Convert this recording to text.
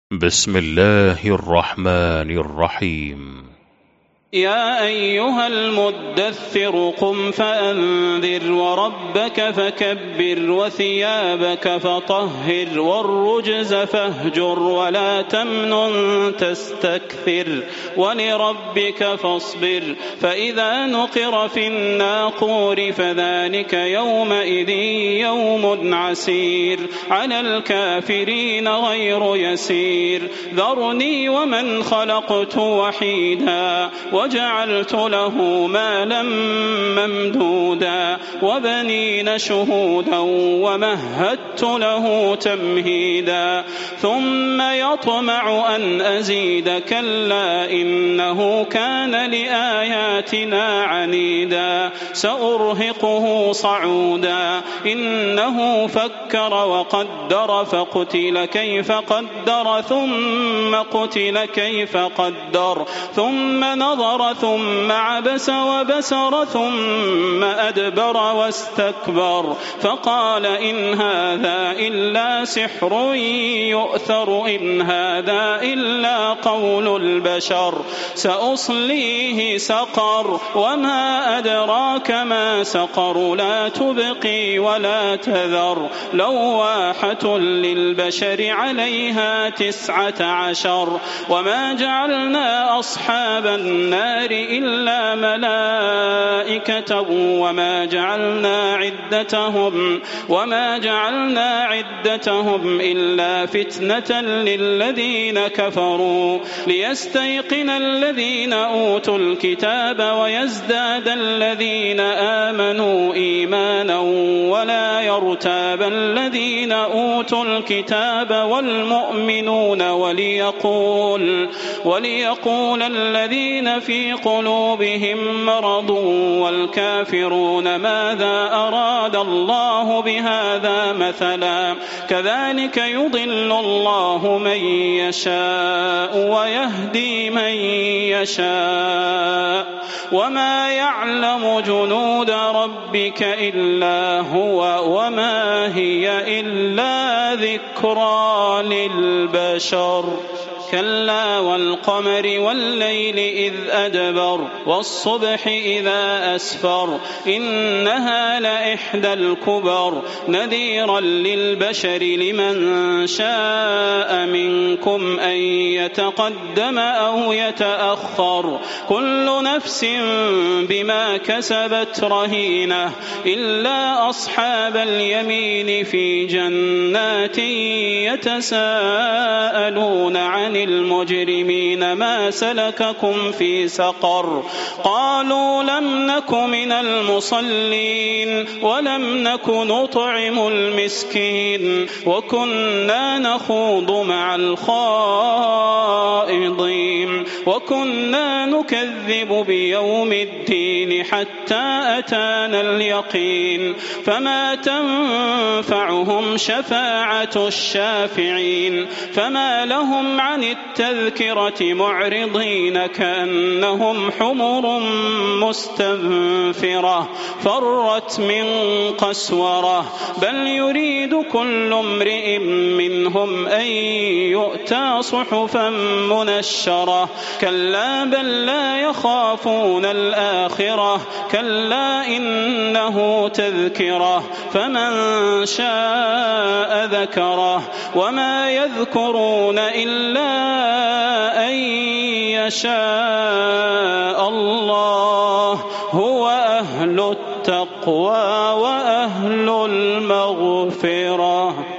بسم الله الرحمن الرحيم. يا أيها المدثر قم فأنذر وربك فكبر وثيابك فطهر والرجز فاهجر ولا تمنن تستكثر ولربك فاصبر فإذا نقر في الناقور فذلك يومئذ يوم عسير على الكافرين غير يسير ذرني ومن خلقت وحيدا وجعلت له مالا ممدودا وبنين شهودا ومهدت له تمهيدا ثم يطمع أن أزيد كلا إنه كان لآياتنا عنيدا سأرهقه صعودا إنه فكر وقدر فقتل كيف قدر ثم قتل كيف قدر ثم نظر ثم عبس وبسر ثم أدبر واستكبر فقال إن هذا إلا سحر يؤثر إن هذا إلا قول البشر سأصليه سقر وما أدراك ما سقر لا تبقي ولا تذر لواحة للبشر عليها 19 وما جعلنا أصحاب النار إلا ملائكة وما جعلنا عدتهم إلا فتنة للذين كفروا ليستيقن الذين أوتوا الكتاب ويزداد الذين آمنوا إيمانا ولا يرتاب الذين أوتوا الكتاب والمؤمنون وليقول الذين في قلوبهم مرض والكافرون ماذا أراد الله بهذا مثلا كذلك يضل الله من يشاء ويهدي من يشاء وما يعلم جنود ربك إلا هو وما هي إلا ذكرى للبشر كلا والقمر والليل إذ أدبر والصبح إذا أسفر إنها لإحدى الكبر نذيرا للبشر لمن شاء منكم أن يتقدم أو يتأخر كل نفس بما كسبت رهينة إلا أصحاب اليمين في جنات يتساءلون عن المجرمين ما سلككم في سقر قالوا لم نك من المصلين ولم نك نطعم المسكين وكنا نخوض مع الخائضين وكنا نكذب بيوم الدين حتى أتانا اليقين فما تنفعهم شفاعة الشافعين فما لهم عن التذكرة معرضين كأنهم حمر مستنفرة فرت من قسورة بل يريد كل امرئ منهم أن يؤتى صحفا منشرة كلا بل لا يخافون الآخرة كلا إنه تذكرة فمن شاء ذكره وما يذكرون إلا أن يشاء الله هو أهل التقوى وأهل المغفرة.